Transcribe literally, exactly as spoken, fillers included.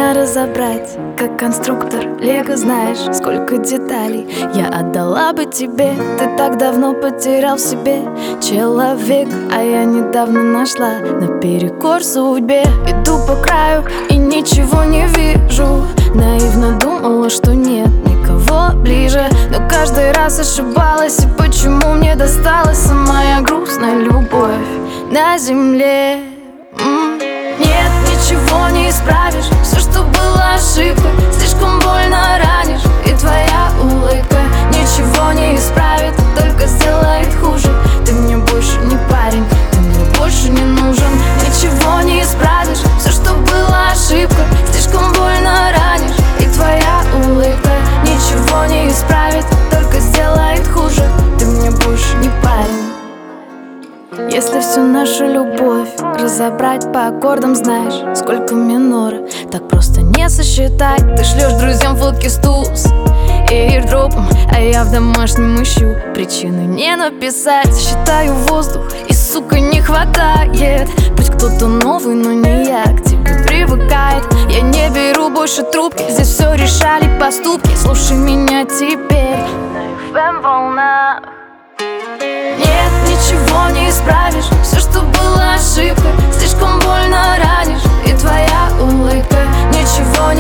Нужно разобрать, как конструктор Лего, знаешь, сколько деталей я отдала бы тебе. Ты так давно потерял в себе человек, а я недавно нашла наперекор судьбе. Иду по краю и ничего не вижу. Наивно думала, что нет никого ближе, но каждый раз ошибалась. И почему мне досталась самая грустная любовь на земле? М-м. Нет, ничего не исправишь. Все, что было ошибкой, слишком больно ранишь. И твоя улыбка ничего не исправит, только сделает хуже. Ты мне больше не парень, ты мне больше не нужен. Ничего не исправишь. Все, что было ошибкой, слишком больно ранишь. И твоя улыбка ничего не исправит, только сделает хуже. Ты мне больше не парень. Если всю нашу любовь разобрать по аккордам, знаешь, сколько минора, так просто не сосчитать. Ты шлешь друзьям фотки с туз и эйрдропом, а я в домашнем ищу причину не написать. Считаю воздух и, сука, не хватает. Пусть кто-то новый, но не я к тебе привыкает. Я не беру больше трубки, здесь все решали поступки. Слушай меня теперь на эф эм волнах. Нет, ничего не исправишь. Все, что было ошибкой, слишком больно ранишь. И твоя улыбка ничего